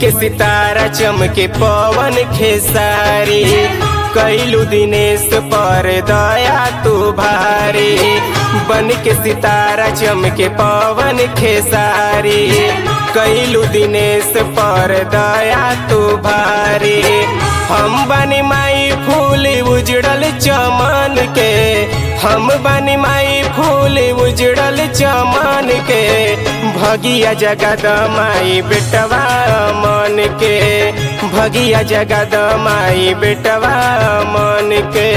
के सितारा चमके पवन खेसारी, कैलू दिनेश पर दया तू भारी। बन के सितारा चमके पवन खेसारी, कैलू दिनेश पर दया तू भारी। हम बनी माई फूल उजड़ल चमन के, हम बनी माई फूल उजड़ल चमन के। भगिया जगद माई बेटवा मन के, भगिया जगद माई बेटवा मन के।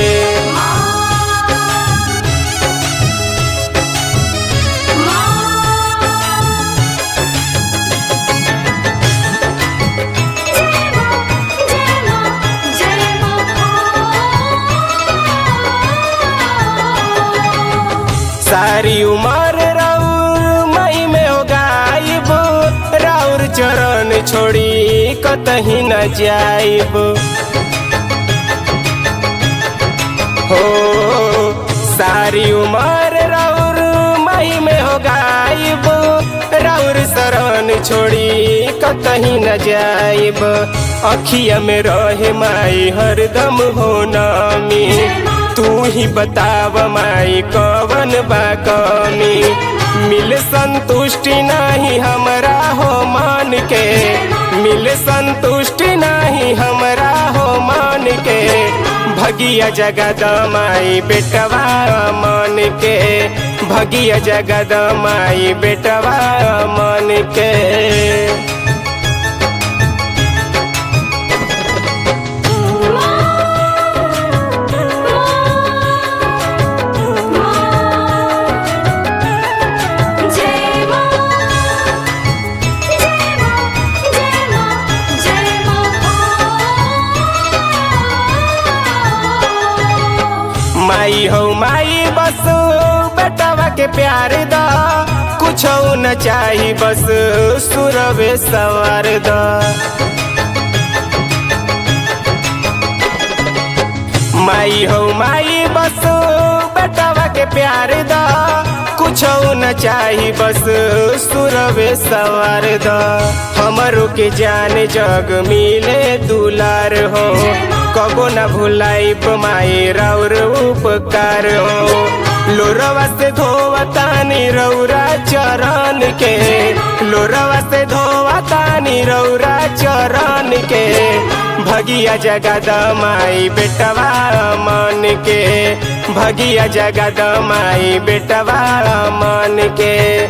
सारी उमर राउर मई में हो गायब, राउर चरण छोड़ी कतही न जाइब हो। सारी उमर राउर मई में हो गायब, राउर शरण छोड़ी कतही न जाइब। अखिया में रहे माई हरदम हो नामी, तू ही बताव माई कवन बा कमी। मिल संतुष्टि नहीं हमरा हो मान के, मिल संतुष्टि नहीं हमरा हो मान के। भगिया जगद माई बेटवा मन के, भगिया जगद माई बेटवा मन के। माई हो माई बस बेटवा के प्यार दा, कुछ न चाही बस सुरवे सवार दा। माई हो माई बस बेटवा के प्यार दा, कुछ न चाही बस सुरवे सवार दा। हमरो के जान जग मिले दुलार हो, कबो न भुलाइब माई राउर उपकार हो। लोरवा से धोवतानी रौरा चरण के, लोरवा से धोवतानी रौरा चरण के। भगिया जगद माई बेटवा मन के, भगिया जगद माई बेटवा मन के।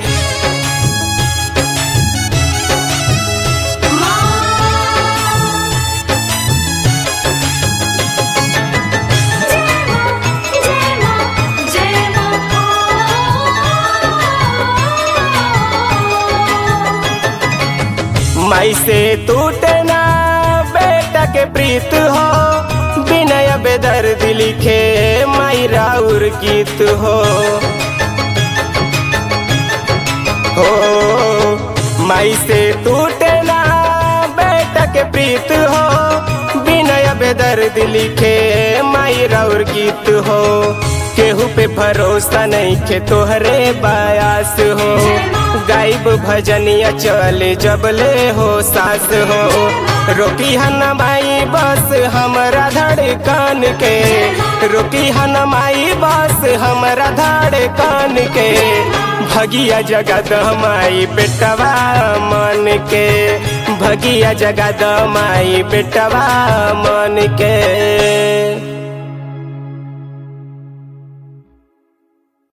माई से टूटे ना बेटा के प्रीत हो, विनय बेदर्द लिखे माई राउर गीत हो। माई से टूटे ना बेटा के प्रीत हो, विनय बेदर्द लिखे माई राउर गीत हो। केहू पे भरोसा नहीं के तोहरे बायास हो, गायब भजनिया चले जबले हो सास हो। रोकी हन माई बस हमरा धड़कन के, रोकी हन माई बस हमरा धड़कन के। भगिया जगद माई बेटवा मन के, भगिया जगद माई बेटवा मन के।